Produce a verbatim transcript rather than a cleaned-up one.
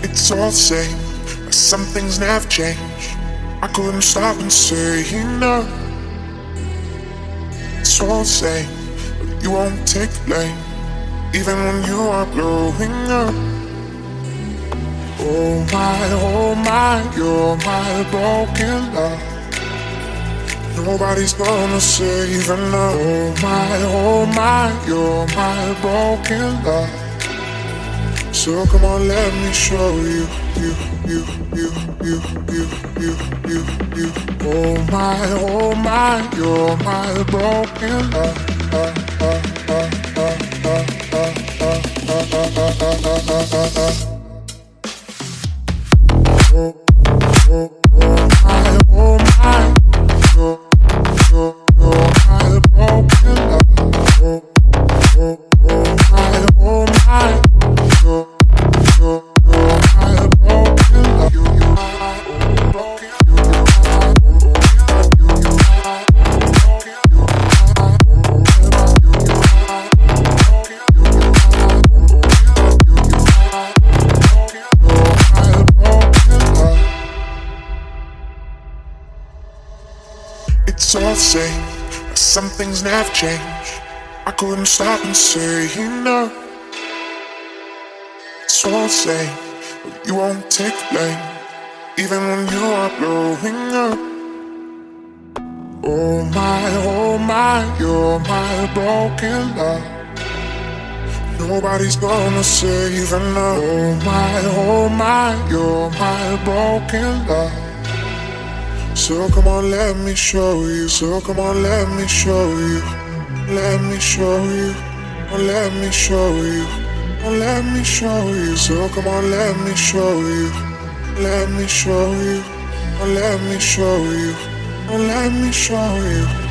It's all the same, but some things never change. I couldn't stop and say enough. It's all the same, but you won't take blame, even when you are growing up. Oh my, oh my, you're my broken love. Nobody's gonna save enough. Oh my, oh my, you're my broken love. So come on, let me show you, you, you, you, you, you, you, you, you. Oh my, oh my, you're my broken love. Uh, uh, uh, uh, uh, uh, uh, uh, uh, uh, uh, uh, uh. Oh, oh, oh my, oh my, you're, you're, you're my broken love. Oh, oh, oh my, oh my, you're, you're, you're my broken love. You, you are my broken. You, you are my broken. You, you are my broken. You, you are my broken. You, you are my broken. You, you are my broken. You, you are my broken. You're my broken love. It's all the same, but some things never change. I couldn't stop and say enough. It's all the same, but you won't take blame, even when you are growing up. Oh my, oh my, you're my broken love. Nobody's gonna save enough. Oh my, oh my, you're my broken love. So come on, let me show you. So come on, let me show you. Let me show you. Oh, let me show you. Oh, let me show you. So come on, let me show you. Let me show you. Oh, let me show you. Oh, let me show you.